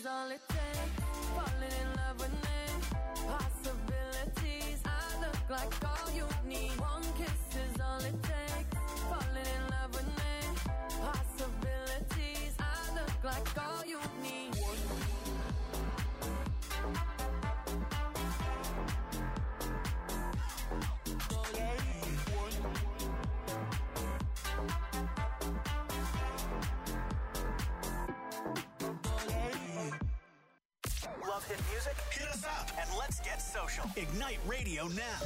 is all it takes. Falling in love with me. Possibilities. I look like all you need. One kiss is all it takes. Falling in love with me. Possibilities. I look like all you need. Love hit music? Hit us up and let's get social. Ignite Radio now.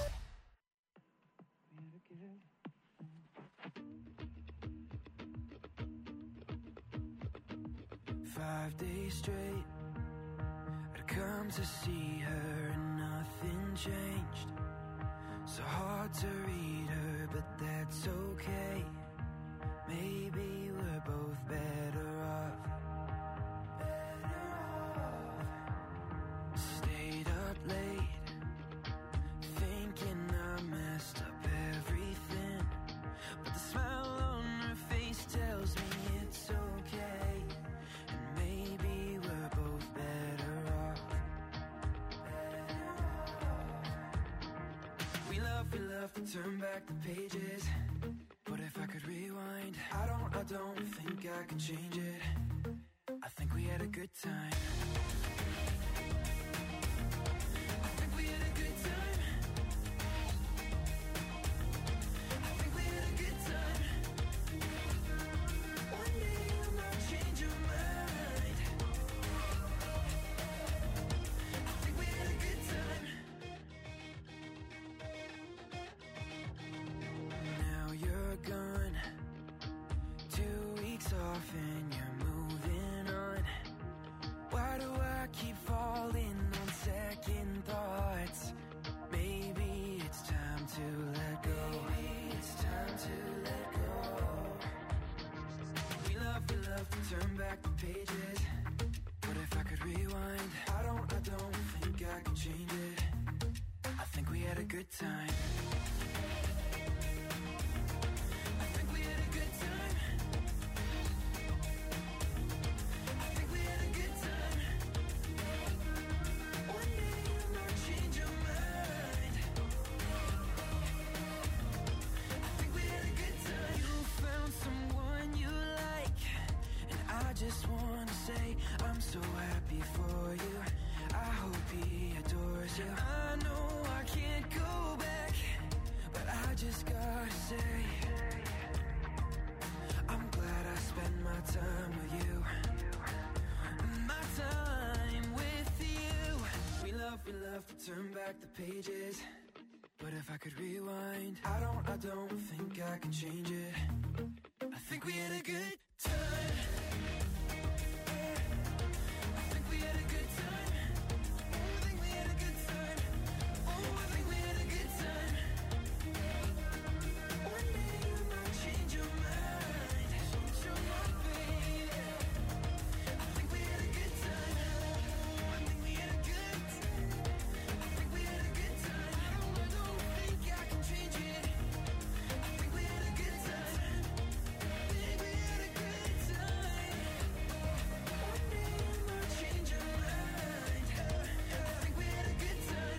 5 days straight, I'd come to see her and nothing changed. So hard to read her, but that's okay. Maybe we're both better off. Stayed up late, thinking I messed up everything. But the smile on her face tells me it's okay. And maybe we're both better off. We love to turn back the pages. But if I could rewind, I don't think I could change it. I think we had a good time. I think we had a good time. I think we had a good time. One day you might change your mind. I think we had a good time. Now you're gone, 2 weeks off and you're moving on. Why do I keep falling on second thoughts? Maybe it's time to let go. Maybe it's time to let go. We love to turn back the pages. But if I could rewind, I don't think I could change it. I think we had a good time. I think we had a good time. I think we had a good time. One day you might change your mind. I think we had a good time. You found someone you like, and I just want to say I'm so happy for you. I hope he adores you. I know I can't go back, but I just gotta say I'm glad I spent my time with you. My time with you. We love to turn back the pages. But if I could rewind, I don't think I can change it. I think we had a good time. I think we had a good time. I think we had a good time. Oh, I think we had a good time. One day you might change your mind. Change your mind, baby. I think we had a good time. I think we had a good time. I think we had a good time. I don't think I can change it. I think we had a good time. I think we had a good time. One day you might change your mind. I think we had a good time.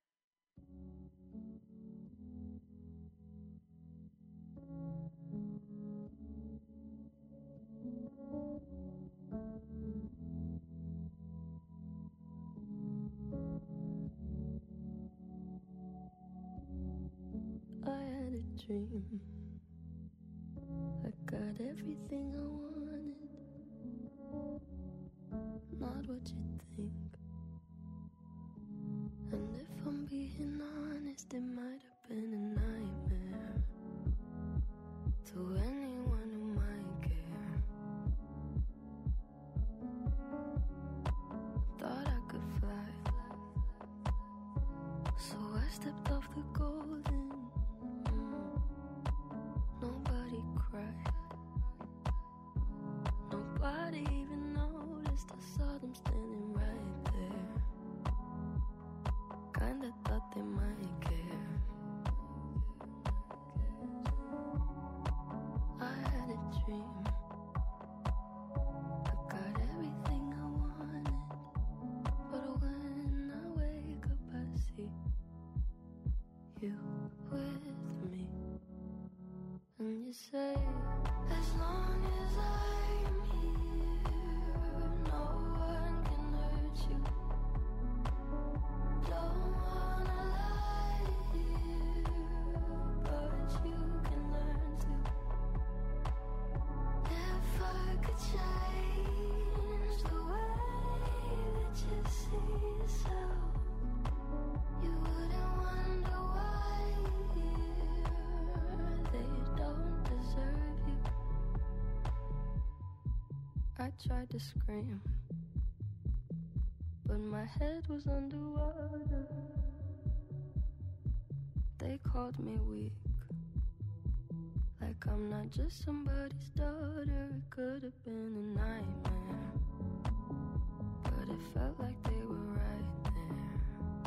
I had a dream. I got everything I wanted. Not what you think. And if I'm being honest, it might have been a nightmare to anyone who might care. Thought I could fly, so I stepped off the golden. Nobody cried. Nobody even noticed. I saw them standing right there. Kinda thought they might care. I had a dream. I got everything I wanted. you with me. And you say, as long as I'm here, no one can hurt you. Don't wanna lie here, but you can learn to. If I could change the way that you see yourself, you wouldn't wonder why they don't deserve you. I tried to scream, but my head was underwater. They called me weak, like I'm not just somebody's daughter. It could have been a nightmare, but it felt like they were right there.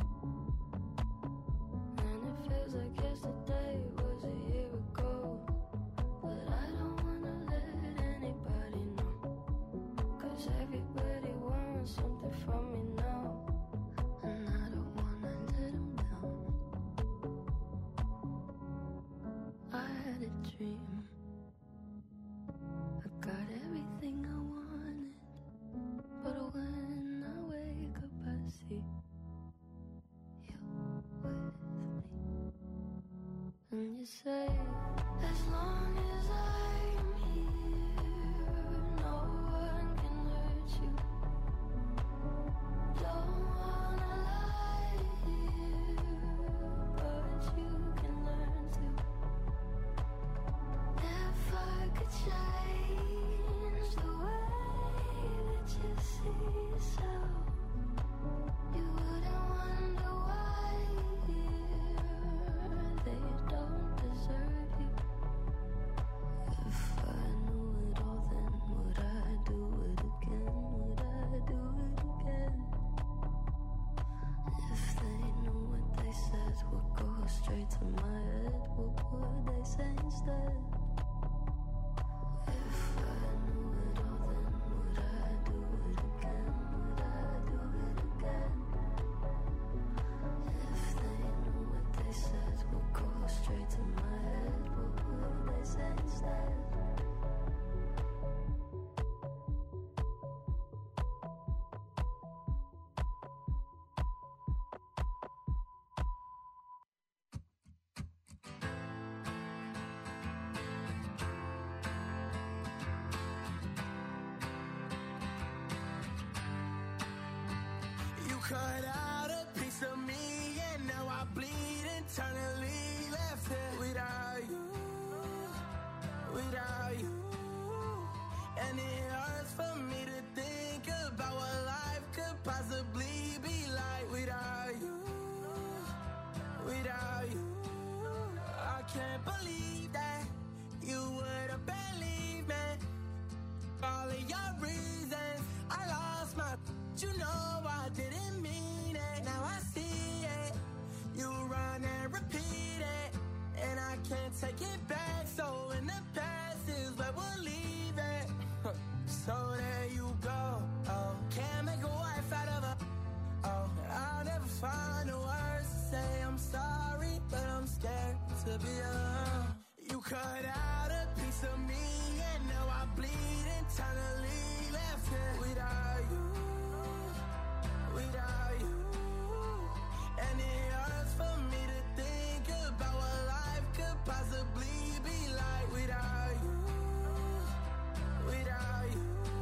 And it feels like yesterday was a year ago, but I don't wanna let anybody know, 'cause everybody wants something from me now, and I don't wanna let them down. I had a dream, I got everything I wanted, but when I wake up I see you with me. And you say, as long as I'm here, no one can hurt you. Don't wanna lie here, but you can learn to. If I could change the way that you see yourself, you wouldn't wonder why they don't deserve you. If I knew it all, then would I do it again? Would I do it again? If they knew what they said would go straight to my head, what would they say instead? If I knew it all, then would I do it again? Would I do it again? If they knew what they said would go straight to my head, what would they say instead? You cut out a piece of me, and now I bleed internally. Left here without you, without you. And it hurts for me to think about what life could possibly be like without you, without you. I can't believe that you would have believed me. All of your reasons, I lost my. You know I didn't mean it. Now I see it. You run and repeat it, and I can't take it back. So in the past is where we'll leave it. So there you go. Oh, can't make a wife out of her. Oh, I'll never find the words to say I'm sorry, but I'm scared to be alone. You cut out a piece of me, and now I bleed internally. Left here without you, without you. And it hurts for me to think about what life could possibly be like without you, without you.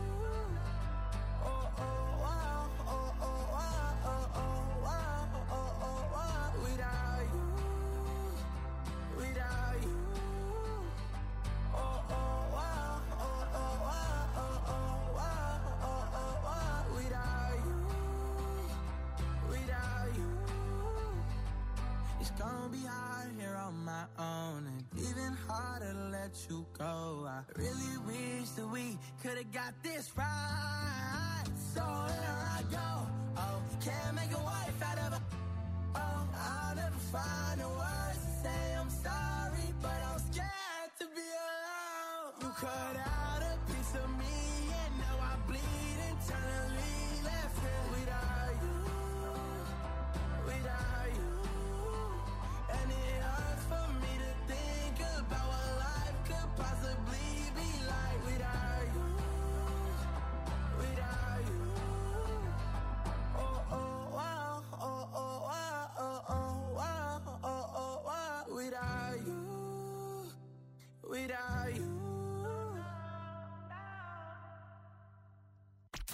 Oh, oh, oh, oh, oh, oh, oh, oh, oh, oh, oh, without you, without you. Oh, oh, oh, oh, oh, oh, oh, oh, oh, oh, oh, without you, without you. It's gonna be hard here on my own, and even harder to let you go. I really wish that we could've got this right. So here I go. Oh, can't make a wife out of her. Oh, I'll never find the words to say I'm sorry, but I'm scared to be alone. You cut out a piece of me, and now I bleed internally. Left here without you, without you. And it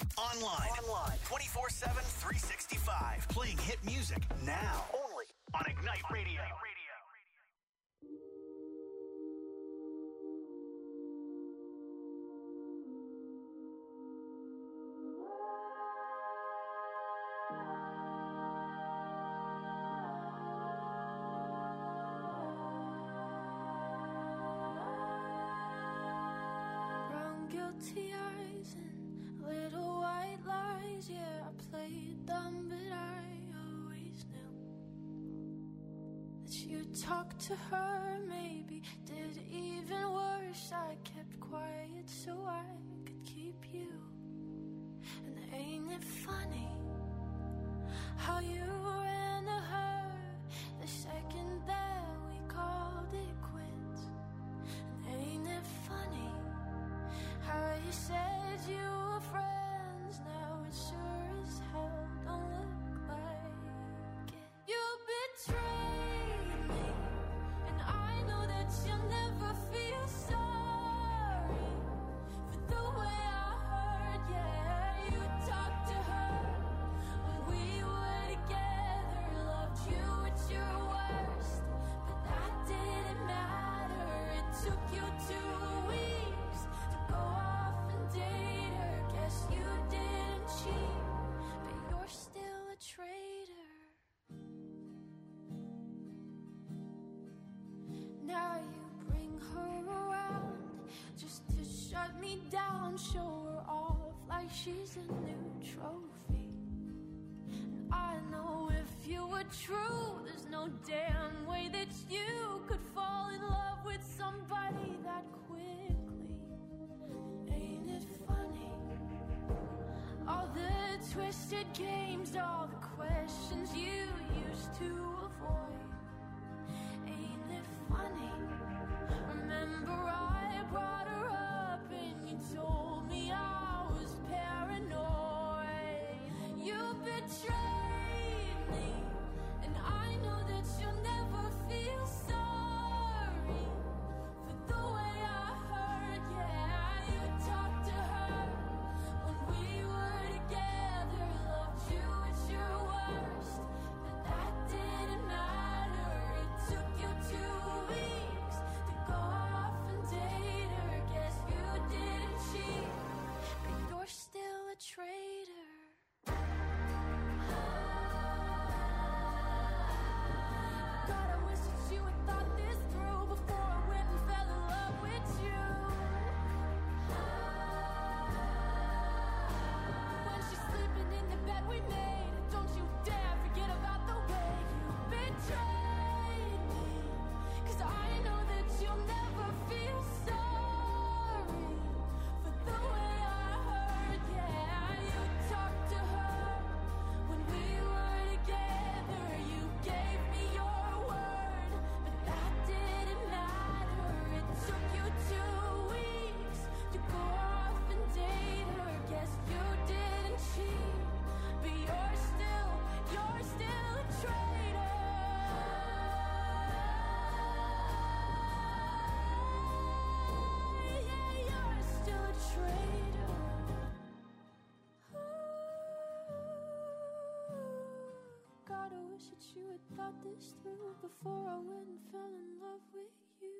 Online. 24/7, 365. Playing hit music now. Only on Ignite Radio. Brown guilty eyes and little white lies. Yeah, I played dumb, but I always knew that you talked to her. Maybe did even worse. I kept quiet so I could keep you. And ain't it funny how you ran to her the second that we called it quits? And ain't it funny how you said you were friends? Now it sure as hell don't look like it. You betrayed me, and I know that you'll never feel sorry for the way I heard. Yeah, you talked to her when we were together, loved you at your worst, but that didn't matter. It took you 2 weeks to go off and date her. Guess you didn't cheat, but you're still a traitor. Now you bring her around just to shut me down, show her off like she's a new trophy. And I know if you were true, there's no damn way that you could fall in love with somebody that quickly. Ain't it funny? All the twisted games, all the questions you used to avoid. Ain't it funny? Remember I brought her up and you told me I was paranoid. You betrayed me, and I know that you'll never feel sorry for the way I heard. Yeah, you talked to her when we were together, loved you at your worst, but that didn't matter. It took you 2 weeks to go off and date her. Guess you didn't cheat, but you're still a traitor. God, I wish that you had thought this through before I went and fell in love with you. When she's sleeping in the bed we made, don't you dare forget about the way you betrayed me. 'Cause I know that you'll never feel sorry for the way I heard. Yeah, you talked to her when we were together. You gave me your word, but that didn't matter. It took you 2 weeks to go off and date her. Guess you didn't cheat, but you're still a traitor. Yeah, you're still a traitor. God, I wish that you had thought this through before I went and fell in love with you.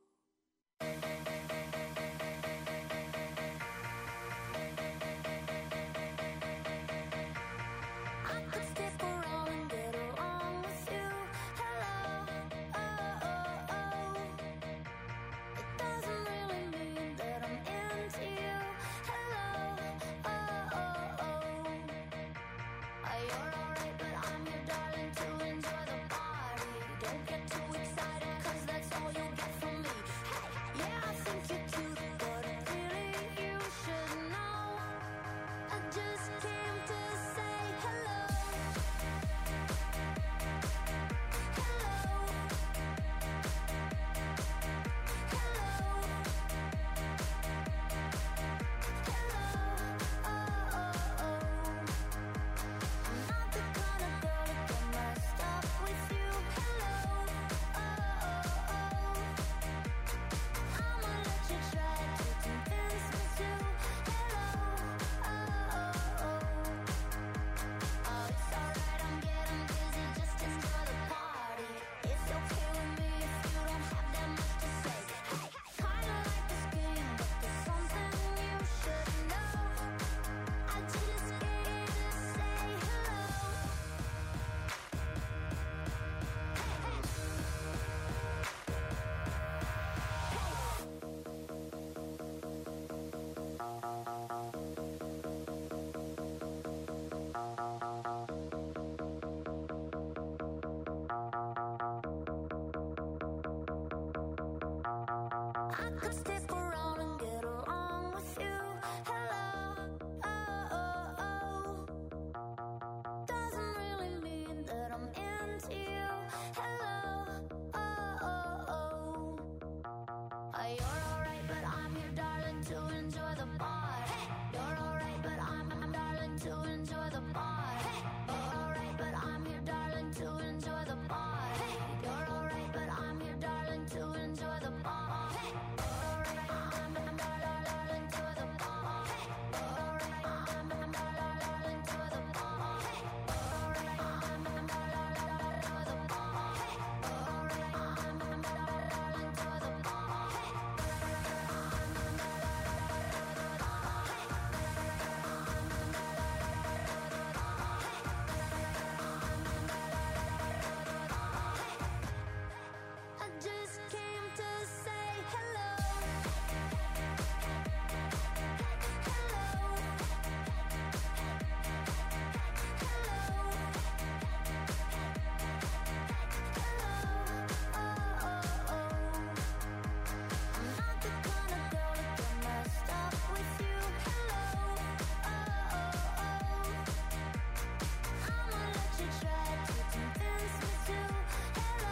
I could stick around and get along with you. Hello, oh, oh, oh. It doesn't really mean that I'm into you. Hello, oh, oh, oh. You're alright, but I'm your darling to enjoy the party. Don't get too excited, 'cause that's I'd stick around and get along with you. Hello, doesn't really mean that I'm into you. Hello, you're alright, but I'm here, darling, to enjoy the bar. You're alright, but I'm darling, to enjoy the bar. You're alright, but I'm here, darling, to enjoy the bar. You're alright, but I'm here, darling, to enjoy the bar. You're alright, I'm darling, to the bar. You're alright, I'm darling, to the bar. You're alright, I'm darling, to the bar. You're alright, I'm darling, to the bar. I just came to say hello. Hello. I'm not the kind of girl to get messed up with you. Hello. I'ma let you try to convince me to. Hello.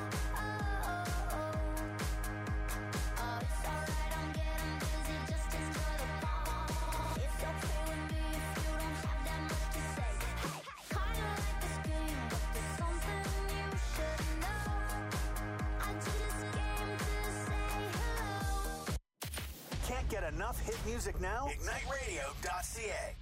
It's alright, I'm getting busy, just enjoy the bar. It's okay with me if you don't have that much to say. Hey, kinda like this game, but there's something you should know. I just came to say hello. Can't get enough hit music now? IgniteRadio.ca.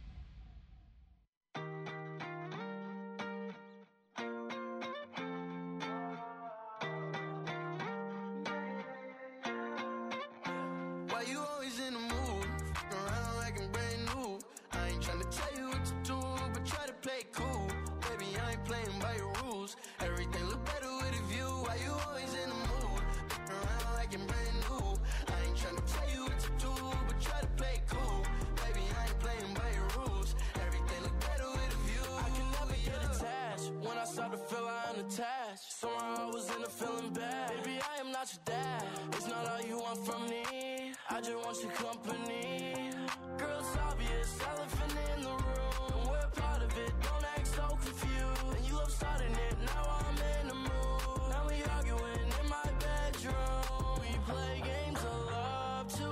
Why you always in the mood? Around like I'm brand new. I ain't tryna tell you what to do, but try to play it cool. Baby, I ain't playing by your rules. Everything look better with a view. Why you always in the mood? Around like I'm brand new. I ain't tryna tell you what to do, but try to play it cool. Baby, I ain't playing by your rules. Everything look better with a view. I can never get attached. When I start to feel I'm unattached, somehow I was in a feeling bad. Baby, I am not your dad. It's not all you want from me. I just want your company. Girl, it's obvious, elephant in the room. And we're part of it, don't act so confused. And you love starting it, now I'm in the mood. Now we arguing in my bedroom. We play games of love to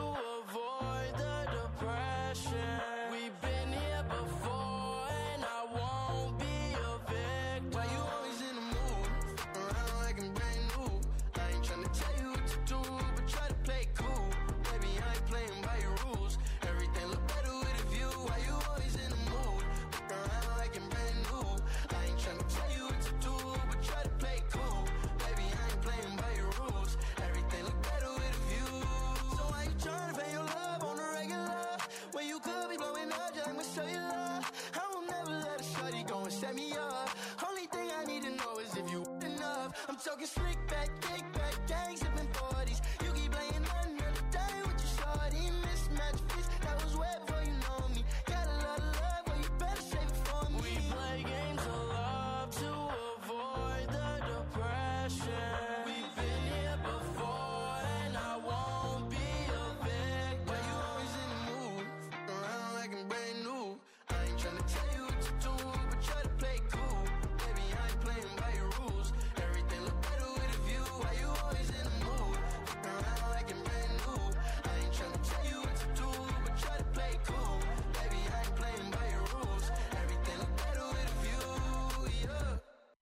avoid the depression. We've been here before, and I won't be a victim. Why you always in the mood? Around like I'm brand new. I ain't tryna tell you what to do, but try to play it cool. Baby, I ain't playing by your rules. Everything look better with a view. Why you always in the mood? Around like I'm brand new. I ain't tryna tell you what to do, but try to play it cool. Baby, I ain't playing by your rules. Everything look better with a view. So why you tryna pay your love on the regular? When you could be blowing up, just I'ma show you love. I will never let a shorty go and set me up. Only thing I need to know is if you enough. I'm talking slick back, kick back, gang sipping 40s. You keep playing another day with your shorty. Mismatch fish, that was wet before you know me. Got a lot of love, but you better save it for me. We play games of love to avoid the depression. We've been here before, and I won't be a victim. Why you always in the mood? Around like I'm brand new. I ain't tryna tell you what to do, but try to play it cool. Baby, I ain't playing by your rules. Everything look better with a view. Why you always in the mood? Around like I'm brand new. I ain't tryna tell you what to do, but try to play it cool. Baby, I ain't playing by your rules. Everything look better with a view, yeah.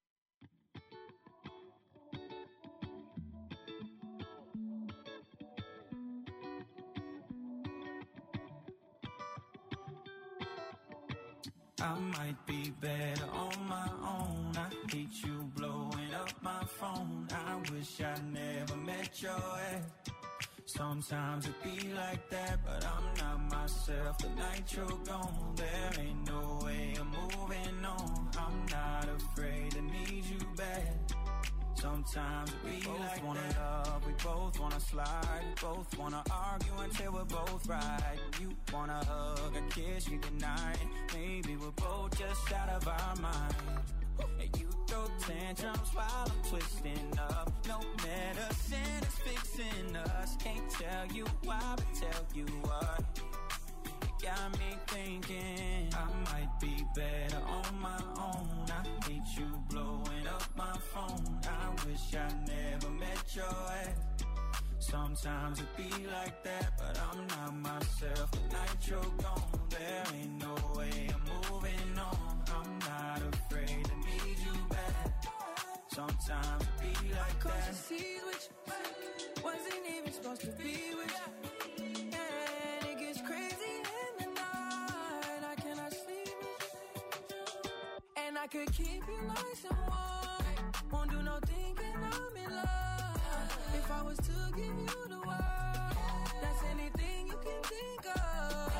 I might be better on my own. I hate you blowing up my phone. I wish I never met your ex. Sometimes it be like that, but I'm not myself the night you're gone. There ain't no way I'm moving on. I'm not afraid to need you back. Sometimes we both like wanna love, we both wanna slide, we both wanna argue until we're both right. You wanna hug and kiss me goodnight. Maybe we're both just out of our mind. And you throw tantrums while I'm twisting up. No medicine is fixing us. Can't tell you why, but tell you what. Got me thinking I might be better on my own. I hate you blowing up my phone. I wish I never met your ex. Sometimes it be like that, but I'm not myself. The night you're gone, there ain't no way I'm moving on. I'm not afraid to need you back. Sometimes it be like that. Cause you see which wasn't even supposed to be with you. And it gets crazy in the night. I cannot sleep with you. And I could keep you nice and warm. Won't do no thinking I'm in love. If I was to give you the world, that's anything you can think of.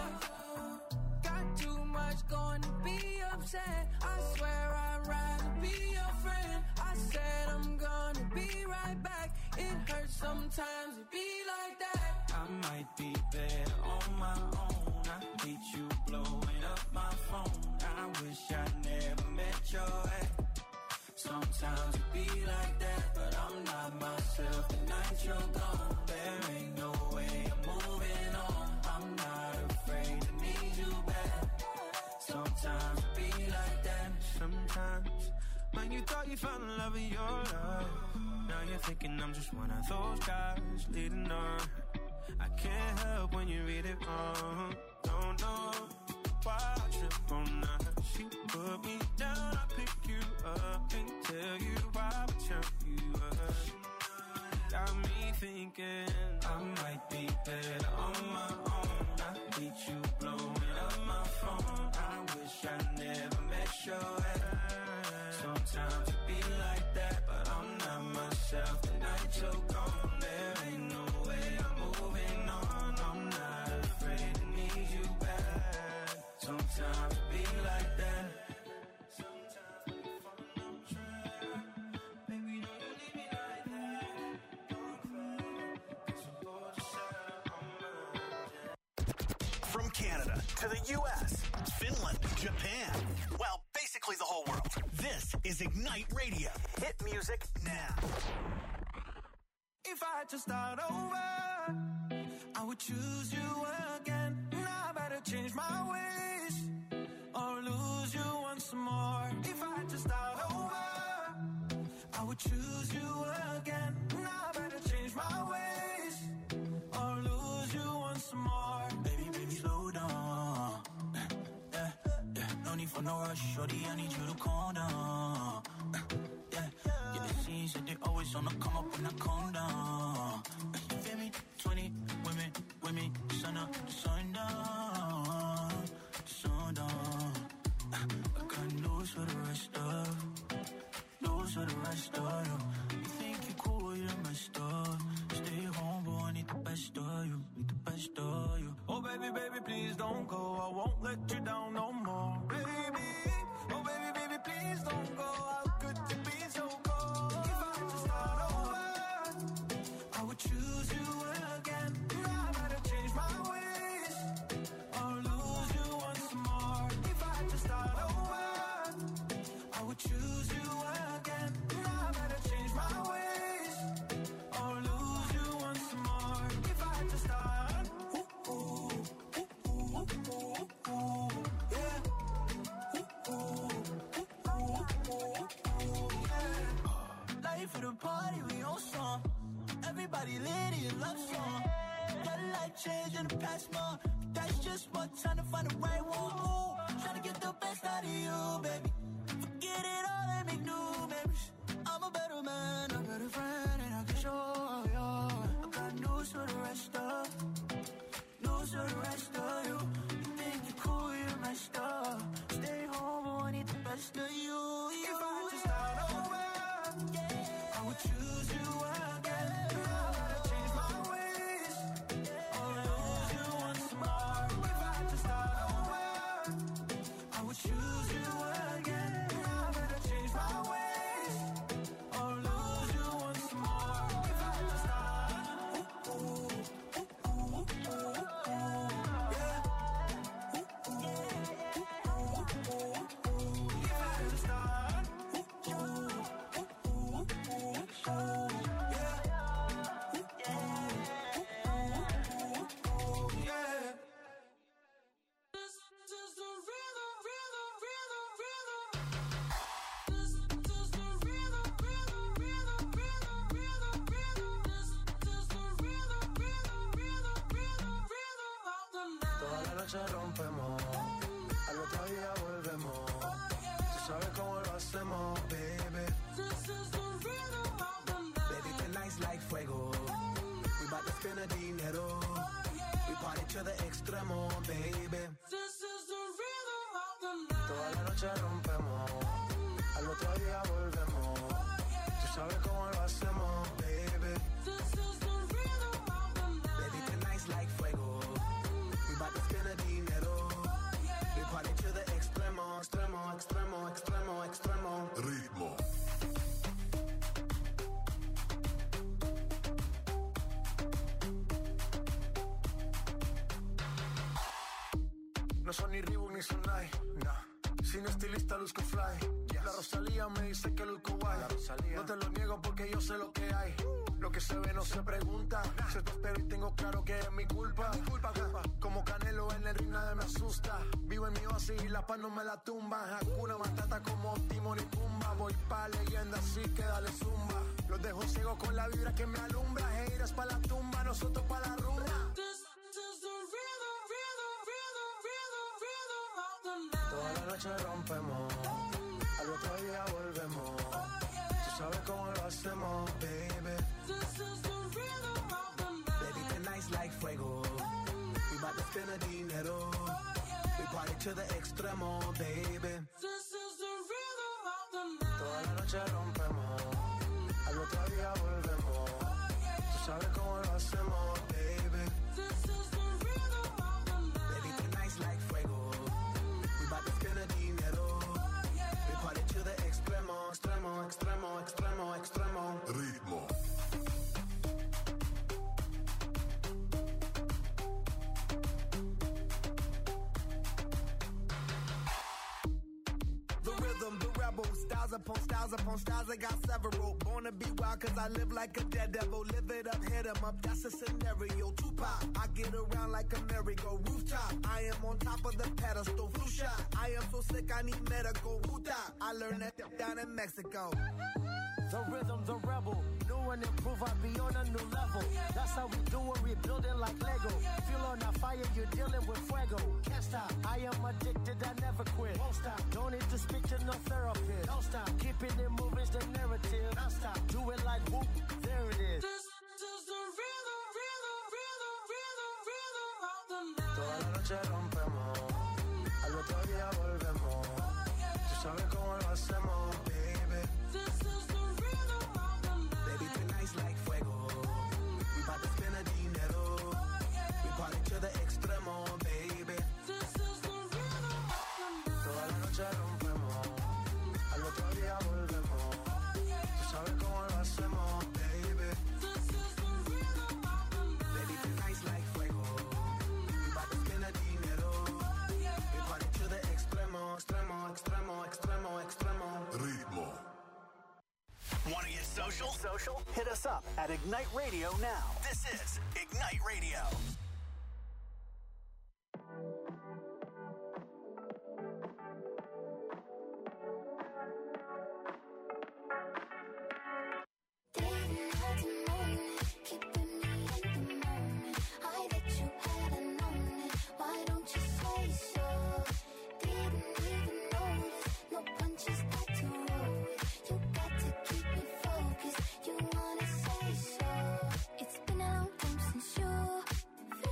Got too much going to be upset. I swear I'd rather be your friend. I said I'm gonna be right back. It hurts sometimes to be like that. I might be better on my own. I hate you blowing up my phone. I wish I never met your ex. Sometimes it be like that, but I'm not myself. The night you're gone, there ain't no way I'm moving on. I'm not afraid to need you back. Sometimes it be like that. Sometimes when you thought you found the love of your life, now you're thinking I'm just one of those guys leading on. I can't help when you read it wrong. Don't know why I trip on that. She put me down, I pick you up and tell you why I turn you up. Got me thinking I might be better on my own. I hate you blowing up my phone. I wish I never met your ex. Sometimes it be like that, but I'm not myself. The night you're gone, there ain't no way I'm moving on. I'm not afraid to need you back. Sometimes it be like that. Sometimes we fall on track. Baby, don't you leave me like that. Don't cry, 'cause I'm bored to share on my. From Canada to the U.S., Finland, Japan, well, basically the whole world. This is Ignite Radio. Hit music now. If I had to start over, I would choose you again. Now I better change my ways or lose you once more. If I had to start over, I would choose you again. Now I better change my ways or lose you once more. Baby, slow down. No need for no rush, shorty, I need you to calm down. Yeah, the scenes that they always on the come up when I calm down. You feel me? 20 women, sun up, sundown. I got news for the rest of you. You think you're cool, you're messed up. Stay home, boy, I need the best of you. Oh baby, please don't go. I won't let you down no more. Baby, oh baby, please don't go. How could you be so cold? If I had to start over, I would choose you again. Now I better change my ways or lose you once more. If I had to start over, I would choose you again. Now I better change my ways or lose you once more. If I had to start, Life of the party, we on song. Everybody lit in love song. Got a life change in the past month. That's just one time to find the right one. Ooh, trying to get the best out of you, baby. Forget it all and make new memories. I'm a better man, a better friend, and I can show you. I got news for the rest of you. You think you're cool, you're messed up. Stay home, I need the best of you. if I had to start over, I would choose you again. Now I gotta change my ways or lose you once more. If I had to start over, I would choose you again. noche rompemos, al otro día volvemos. Tú sabes cómo lo hacemos, baby. This is the rhythm of the night. Baby, tonight's like fuego. We bout to spend the dinero. We party to the extremo, baby. This is the rhythm of the night. Toda la noche rompemos, al otro día volvemos. Tú sabes cómo lo hacemos, baby. This is the rhythm of the night. Baby, tonight's like fuego. We bout to spend the dinero. We party to the extremo, extremo, extremo, extremo, extremo. Ritmo. No son ni Reebok ni Sonai, nah. Sin estilista luzco fly. La Rosalía me dice que luzco guay. No te lo niego porque yo sé lo que hay. Lo que se ve no se pregunta. Se te espero y tengo claro que es mi culpa. Como Canelo en el ring nadie me asusta. Vivo en mi oasis y la paz no me la tumba. Hakuna Matata como Timon y Pumba. Voy pa' leyenda así que dale zumba. Los dejo ciegos con la vibra que me alumbra. Heiras pa' la tumba, nosotros pa' la rumba. This is the rhythm, rhythm, rhythm, rhythm, rhythm of the night. Toda la noche rompemos, al otro día volvemos. Tú sabes cómo lo hacemos, baby. This is the rhythm of the night. Baby, tonight's like fuego. We bout to spend the dinero. We party to the extremo, baby. This is the rhythm of the night. Toda la noche rompemos, al otro día volvemos. Tú sabes cómo lo hacemos, baby. This is the rhythm of the night. Baby, tonight's like fuego. We bout to spend the dinero. We party to the extremo, extremo, extremo, extremo, extremo. Ritmo. The rhythm, the rebel, styles upon styles upon styles, I got several. Born to be wild cause I live like a dead devil. Live it up, hit 'em up, that's a scenario. Tupac, I get around like a merry-go rooftop. I am on top of the pedestal, flu shot. I am so sick I need medical. Puta, I learned that down in Mexico. The rhythm, the rebel. New and improve, I be on a new level. That's how we do it, we building like Lego. Feel on a fire, you're dealing with fuego. Can't stop, I am addicted, I never quit. Won't stop, don't need to speak to no therapist. Don't stop, keeping it moving's the narrative. Don't stop, do it like whoop, there it is. This is the rhythm, rhythm, rhythm, rhythm, rhythm of the night. Toda la noche rompemos, al otro día volvemos. Tú sabes cómo lo hacemos, baby. This is the rhythm of the night. Baby, tonight's like fuego. We bout to spend the dinero. We party to the extremo, baby. This is the rhythm of the night. Toda la noche rompemos, al otro día volvemos. Tú sabes cómo lo hacemos, baby. This is the rhythm of the night. Baby, tonight's like fuego. We bout to spend the dinero. We party to the extremo, extremo, extremo, extremo, extremo. Ritmo. Want to get social? Hit us up at Ignite Radio now. This is Ignite Radio. Didn't have to moan it, keeping me in the moment. I bet you hadn't known it. Why don't you say so? Didn't even notice. No punches got to roll with. You got to keep me focused. You wanna say so? It's been a long time since you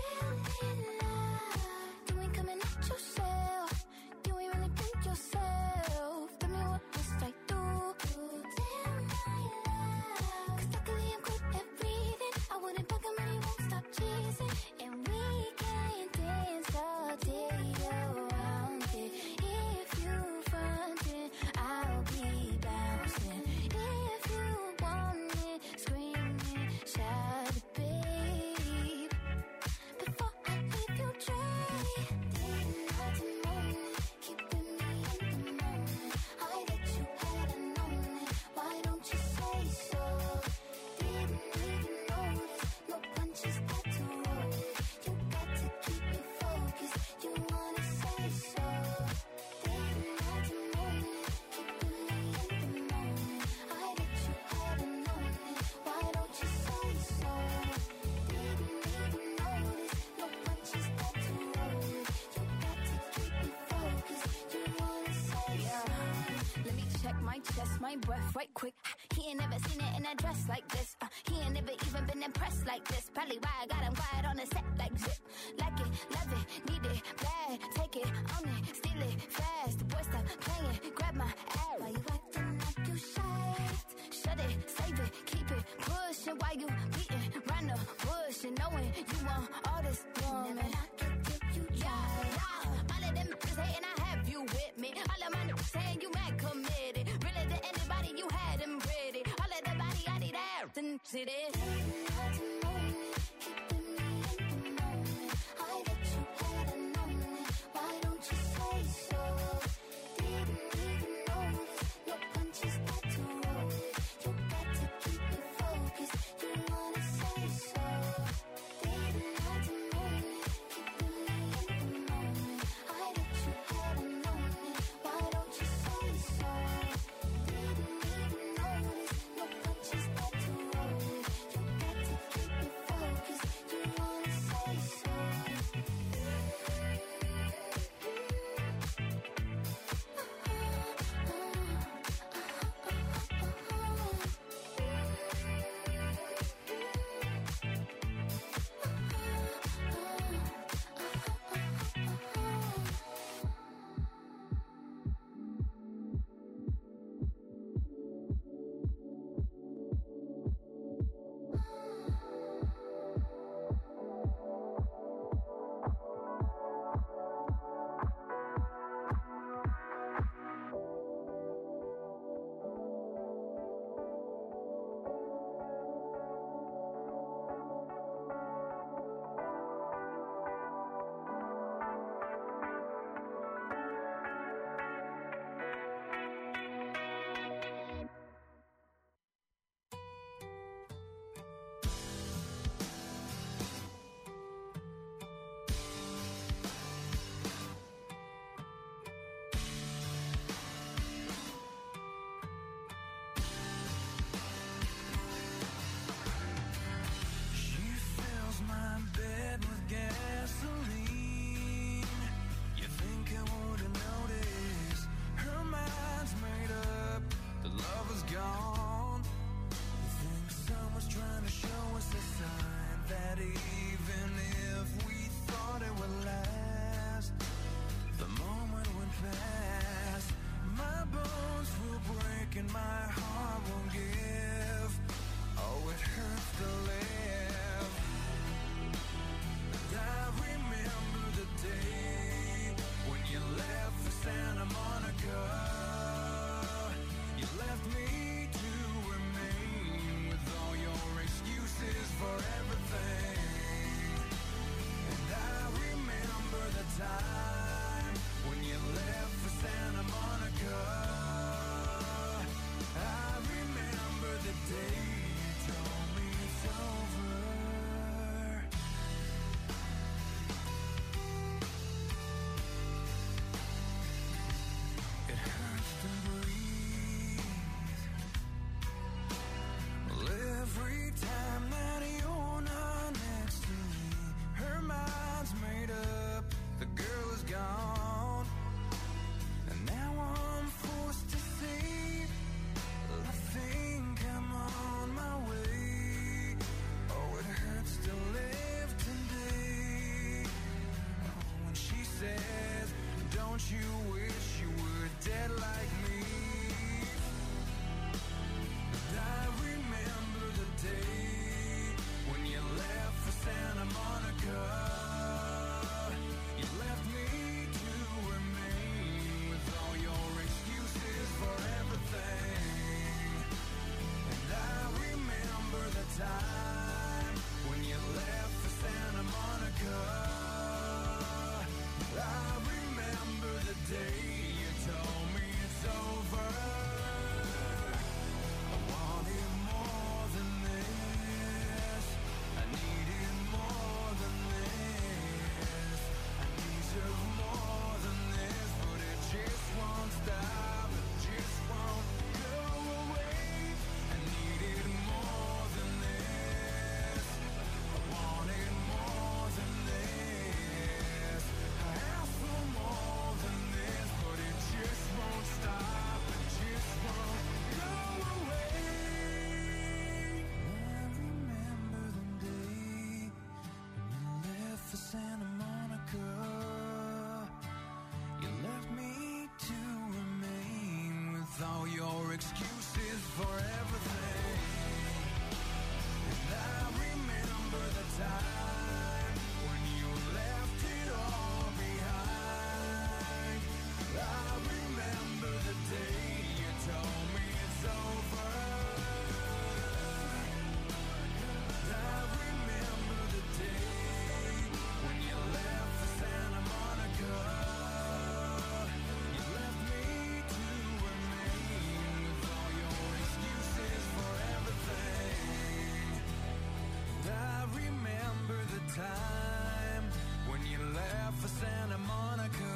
check my chest, my breath right quick. He ain't never seen it in a dress like this. He ain't never even been impressed like this. Probably why I got him quiet on the set like zip. Like it, love it, need it, bad. Take it, own it, steal it, fast. The boy stop playing, grab my ass. Why you acting like you shy? Shut it, save it, keep it pushing. Why you beating round the bush and knowing you want all this woman? Never knock it till you try. All of them niggas hating, I have you with me. All of my niggas saying you mad committed. Really to anybody you had them ready. All of the body I need out and see this. excuses for everything. And I remember the time when you left it all behind. I remember the day you told me it's over. I remember the day when you left for Santa Monica. You left me to remain with all your excuses for everything. I remember the time when you left for Santa Monica.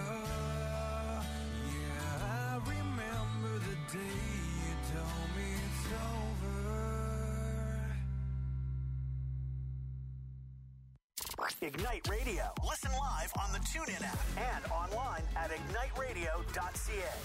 Yeah, I remember the day you told me it's over. Ignite Radio. Listen live on the TuneIn app and online at igniteradio.ca.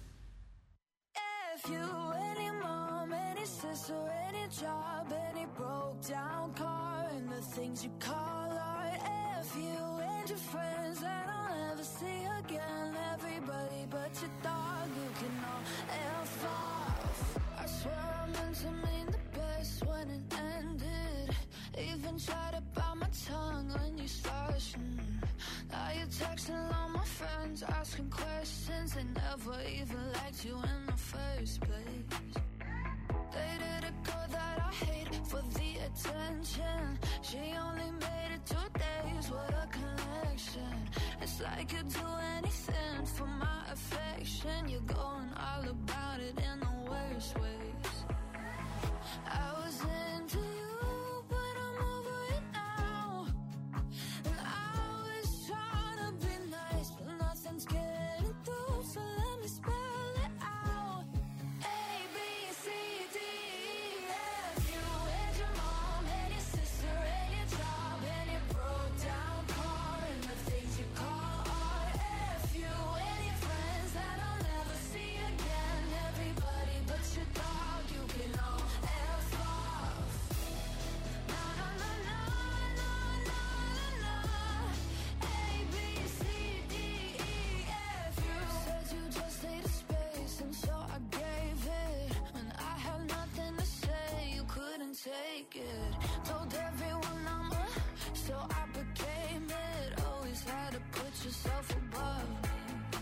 If you, any mom, any sister, any job, any broke down car, and the things you call art. If you and your friends that I'll never see again, everybody but your dog, you can all F off. I swear I meant to mean the best when it ended. Even tried to bite my tongue when you started. Now you're texting all my friends, asking questions. They never even liked you in the first place. Dated a girl that I hate for the attention. She only made it 2 days, what a connection. It's like you'd do anything for my affection. You're going all about it in the worst ways. I was into you, but I'm over it now. And I was trying to be nice, but nothing's getting through, so let me spell it out. A, B, C, D, E, F. You and your mom and your sister and your job and your broke down car and the things you call art. F you and your friends that I'll never see again. Everybody but your dog, you can all F off. Na na na na na na na. A, B, C, D, E, F. You said you just needed space, and so I gave it. When I had nothing to say, you couldn't take it. Told everyone I'm a, so I became it. Always had to put yourself above me.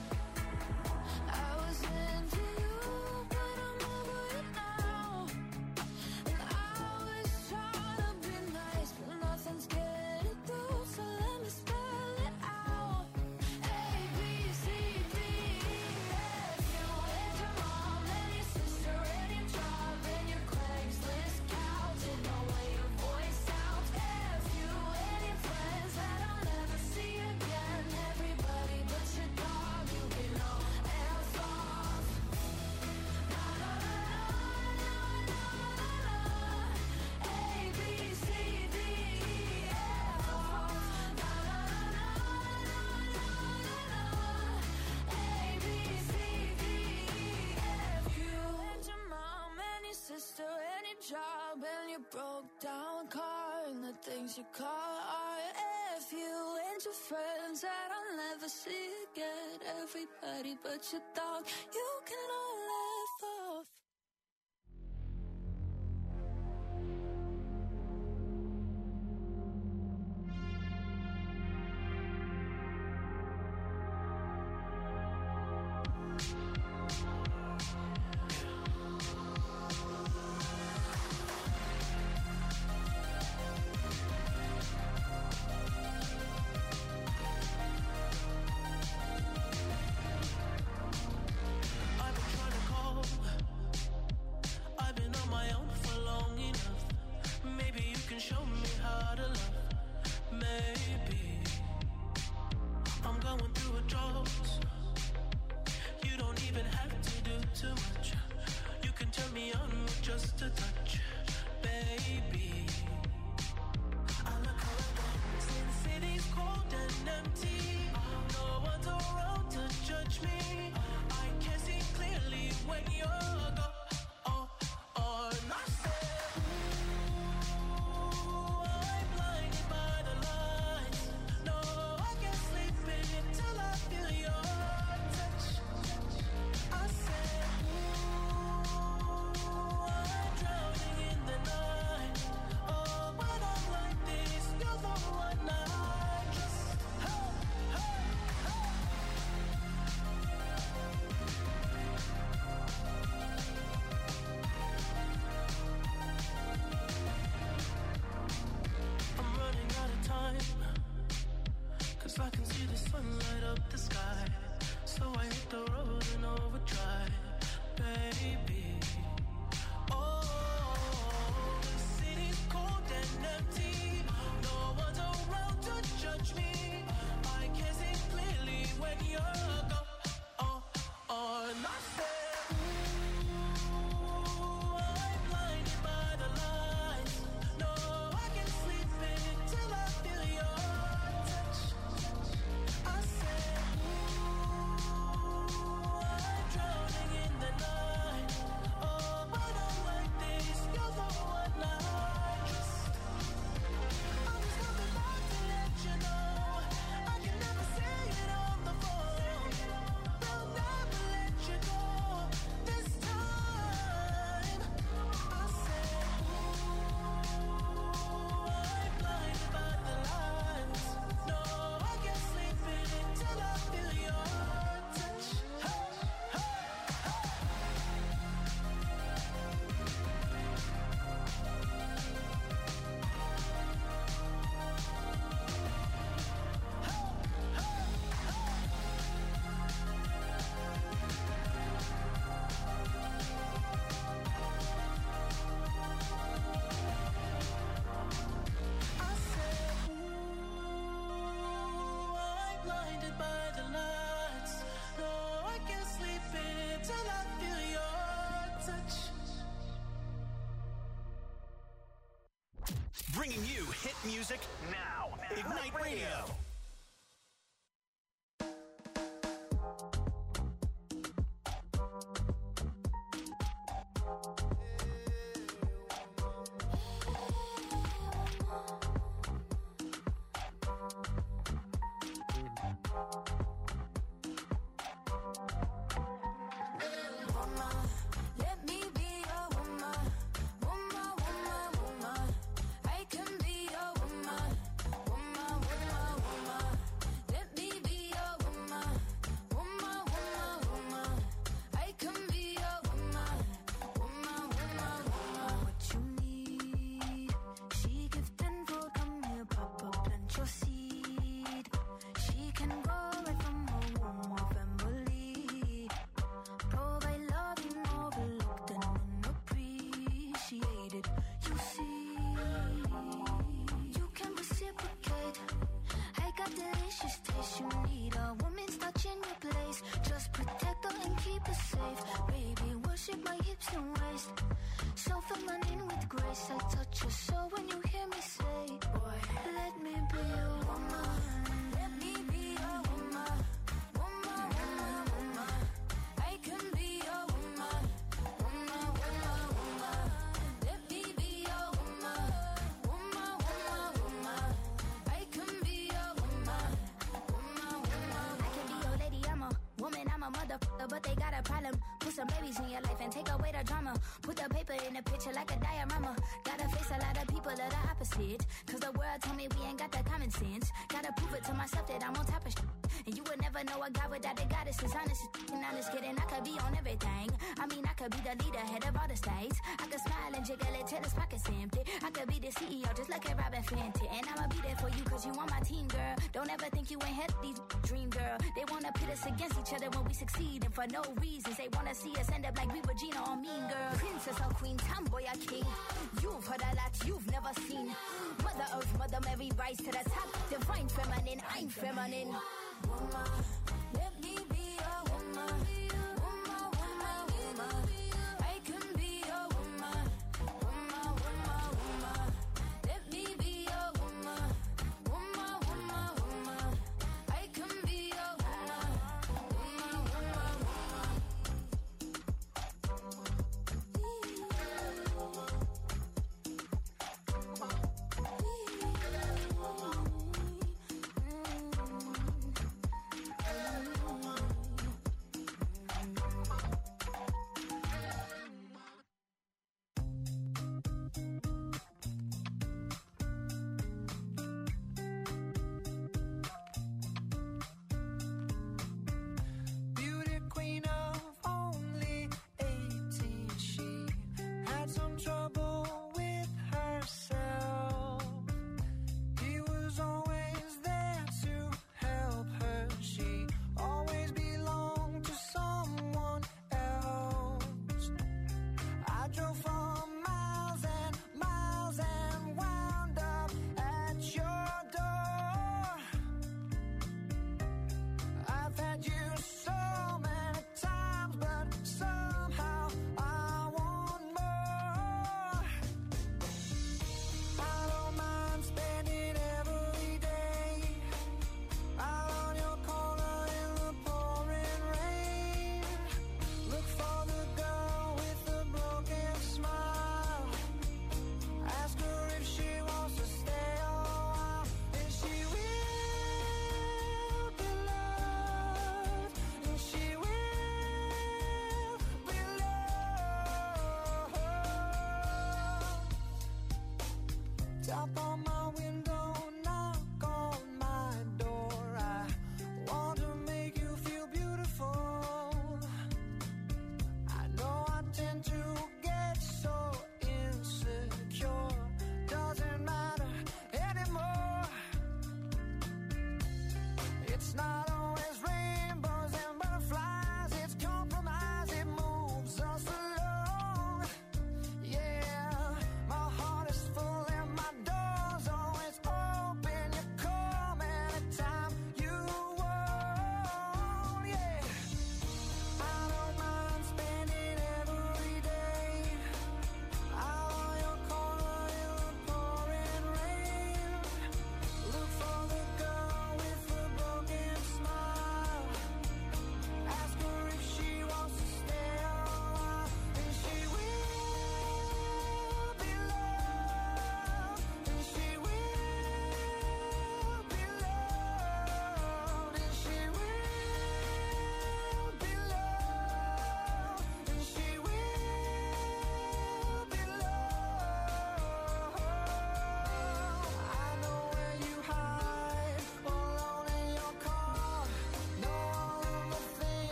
I was into you, but I'm over it now. And I was trying to be nice, but nothing's getting through, so let me spell it out. A, B, C, D, E, F. You and your mom and your sister and your job and your Craigslist couch and the way your voice sounds. F you and your friends that I'll never see again. Everybody but your dog, you can all F off. Na na na na na na na. A, B, C, D, E, F off. Na na na na na na na. A, B, C, D, E, F. You and your mom and your sister and your job and your broke down car and the things you call art. F you and your friends that I'll never see again. Everybody but your dog, you can all F off. I've been trying to call. I've been on my own for long enough. Maybe you can show me how to love. Maybe I'm going through a drought. You don't even have to do too much. You can turn me on with just a touch, baby. I look around, since city's cold and empty. No one's around to judge me. I can see clearly when you're gone. And I said, ooh, I'm blinded by the lights. No, I can't sleep until I feel your touch. I said, ooh, bringing you hit music now. Ignite Radio. Let me be your woman, woman, woman, woman. I can be your woman, woman, woman, woman. Let me be your woman, woman, woman, woman. I can be your woman, woman, woman, woman. What you need, she give tenfold. Come here, Papa, plant your seed. She can go right from her womb of family. Provide loving, overlooked and unappreciated. You see, you can reciprocate. I got delicious taste. You need a woman's touch in your place. Just protect her and keep her safe. Baby, worship my hips and waist. So feminine with grace. I touch your soul when you hear me say, boy, let me be your woman. Let me be your woman. Woman, woman, woman. I can be your woman, woman, woman, woman. Let me be your woman, woman, woman, woman. I can be your woman, woman, woman. I can be your lady, I'm a woman, I'm a motherfucker, but they got a problem. Put some babies in your life and take away the drama. Put the paper in the picture like a diorama. Gotta face a lot of people that are opposite. Cause the world told me we ain't got that common sense. Gotta prove it to myself that I'm on top of shit. And you would never know a guy without a goddess. Is honest and honest kidding. I could be on everything. I mean, I could be the leader, head of all the states. I could smile and jiggle it till his pockets empty. I could be the CEO, just like a Robin Fenty. And I'ma be there for you cause you on my team, girl. Don't ever think you ain't had these dream, girl. They wanna pit us against each other when we succeed. And for no reasons, they wanna see us end up like we Regina or Mean Girl. Princess or queen, tomboy or king. You've heard a lot you've never seen. Mother Earth, Mother Mary, rise to the top. Divine feminine, I'm feminine. Woman, let me be your woman. Woman, woman, woman. I can be your woman. Woman, woman, woman. Let me be your woman. Woman, woman, woman. I can be your woman. Woman, woman, woman.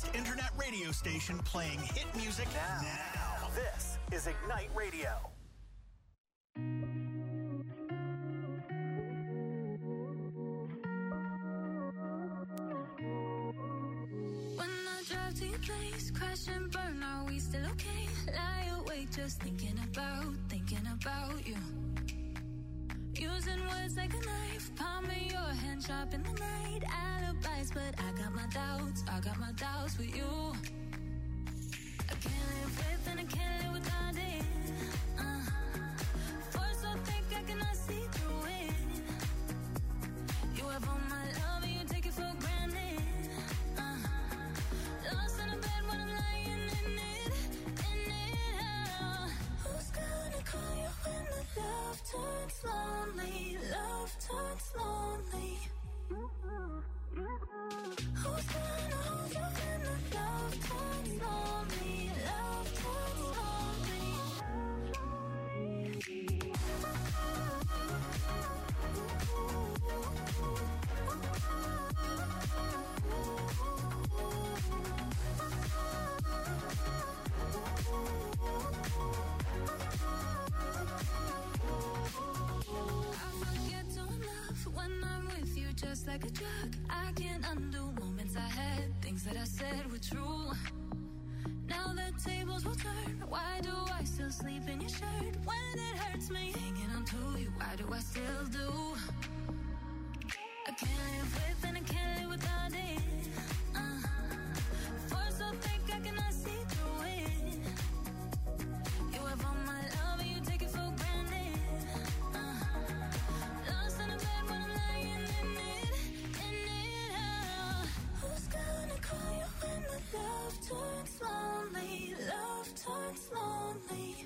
internet radio station playing hit music now. This is Ignite Radio. When I drive to your place, crash and burn, are we still okay? Lie awake just thinking about you. Using words like a knife, palm of your hand sharp in the night. Alibis, but I got my doubts with you. I can't live with and I can't live without it. Force so thick I cannot see through it. You have all my love and you take it for granted. Lost in a bed when I'm lying in it. Who's gonna call you when the love turns lonely? Love turns lonely. Who's gonna hold you when the love turns lonely? Love turns lonely. I forget to enough when I'm with you, just like a drug. I can't undo moments I had, things that I said were true. Now the tables will turn. Why do I still sleep in your shirt when it hurts me? Hanging on to you, why do I still do? I can't live with and I can't live without it. Force so thick I cannot see through it. You have all my love and you take it for granted. Lost in a bed when I'm lying in it. Who's gonna call you when the love turns lonely? Love turns lonely.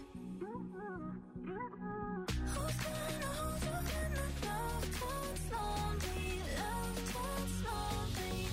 Who's gonna hold you when the love turns lonely? Love turns lonely.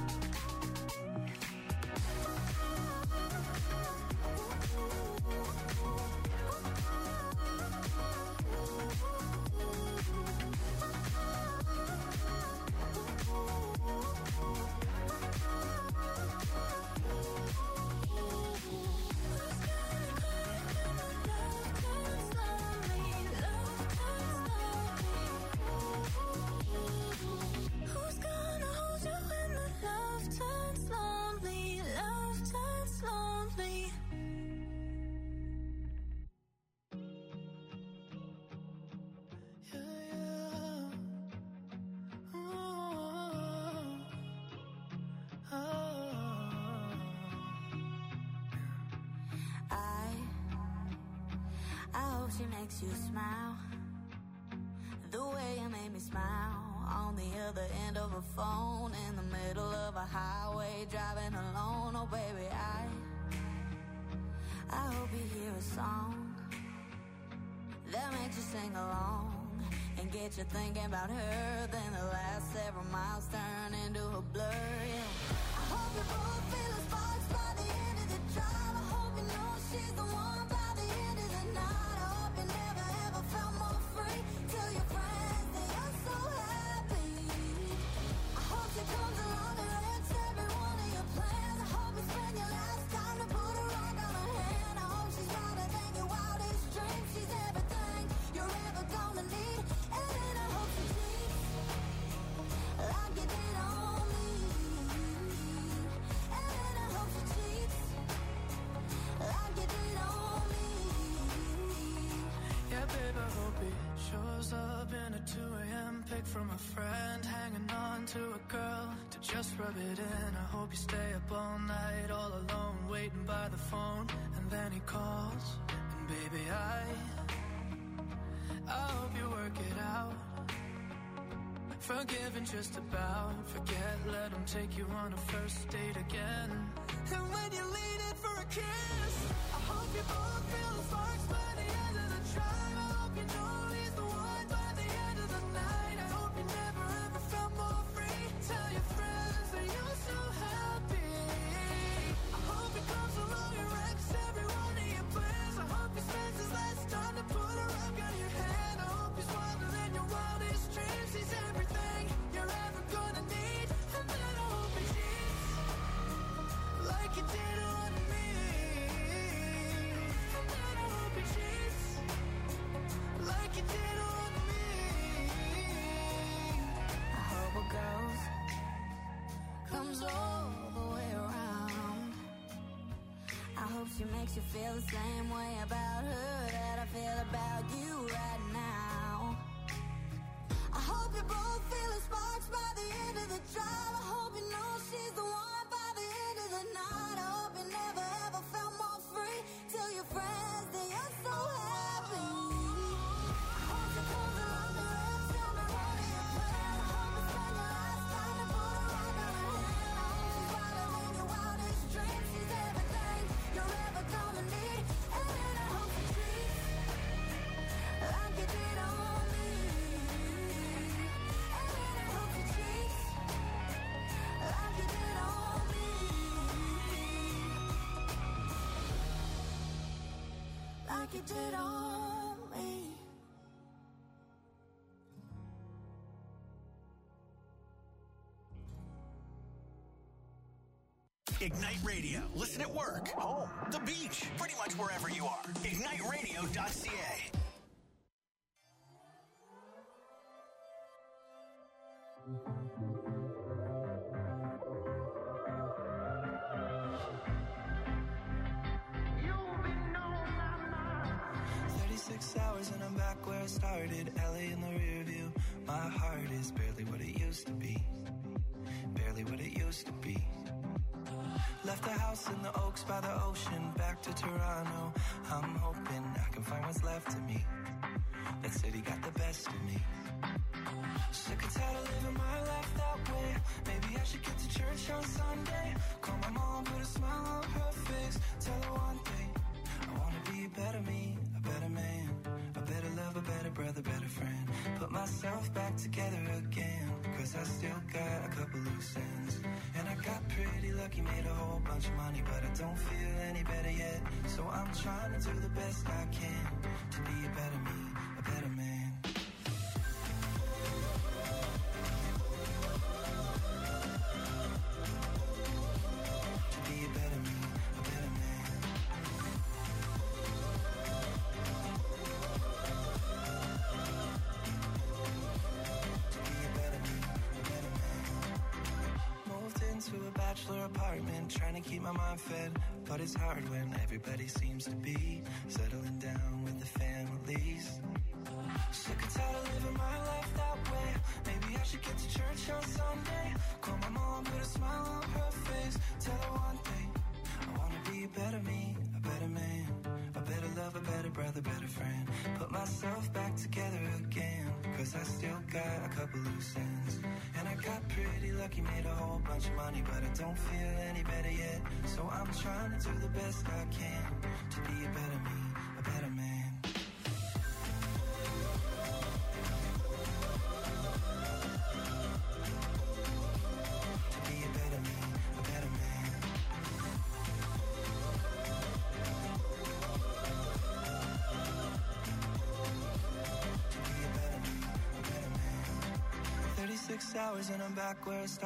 Who's gonna hold you when the love turns lonely? Love turns lonely. I hope she makes you smile. The way you made me smile on the other end of a phone in the middle of a highway driving alone. Oh baby, I hope you hear a song that makes you sing along and get you thinking about her. Then the last several miles turn into a blur. Yeah. I hope you both feel the sparks by the end of the drive. I hope you know she's the one by the end of the night. I hope you never ever felt more free. Tell your friends that you're so happy. I hope she comes along and wrecks every one of your plans. I hope you spend your last time to put a rock on her hand. I hope she's wilder than your wildest dreams. She's everything you're ever gonna need. And then I hope she cheats like you did on me. And then I hope she cheats like you did on me. Yeah, babe, I hope he shows up in a 2 a.m. pic from a friend, hanging on to a girl to just rub it in. I hope you stay up all night, all alone, waiting by the phone, and then he calls, and baby, I hope you work it out. Forgiving just about, forget, let him take you on a first date again. And when you lean in for a kiss, I hope you both feel the sparks by the end of the drive. I hope you know he's the one by the end of the night. I hope you never ever felt more free. Tell your friends that you're so happy. I hope he comes along and wrecks every one of your plans. I hope he spends his last time to put a rock on your hand. I hope he's wilder than your wildest dreams. He's everything you're ever gonna need. And then I hope he cheats comes all the way around. I hope she makes you feel the same way about her that I feel about you right now. I hope you both feeling sparks by the end of the drive. I hope you know she's the one by the end of the night. I hope you never ever felt more free. Tell your friends that you're so happy. I hope you close along the lips, tell me what are your plans. I hope you spend your lifetime to put a rock on her hand. I hope she's wilder than your wildest dreams. She's everything you're ever gonna need. And I hope she treats like you did on me. And I hope she treats like you did on me. Like you did on me. Ignite Radio. Listen at work, home, the beach, pretty much wherever you are. IgniteRadio.ca. You've been on my mind. 36 hours and I'm back where I started. LA in the rear view. My heart is barely what it used to be. Barely what it used to be. Left the house in the Oaks by the ocean. Back to Toronto. I'm hoping I can find what's left of me. That city got the best of me. Sick and tired of living my life that way. Maybe I should get to church on Sunday. Call my mom, put a smile on her face. Tell her one thing. I wanna be a better me, a better man, a better love, a better brother, better friend. Put myself back together again. Cause I still got a couple loose ends. And I got pretty lucky, made a whole bunch of money, but I don't feel any better yet. So I'm trying to do the best I can to be a better me, a better man. To be a better me, a better man. To be a better me, a better man. Moved into a bachelor apartment, trying to keep my mind fed. But it's hard when everybody seems to be settling down with the families. Sick and tired of living my life that way. Maybe I should get to church on Sunday. Call my mom, put a smile on her face. Tell her one thing. I wanna be a better me, a better man, a better love, a better brother, better friend. Put myself back together again. Cause I still got a couple loose ends. And I got pretty lucky, made a whole bunch of money, but I don't feel any better yet. So I'm trying to do the best I can to be a better me, a better man. To be a better me, a better man. To be a better me, a better man. 36 hours and I'm back where I started.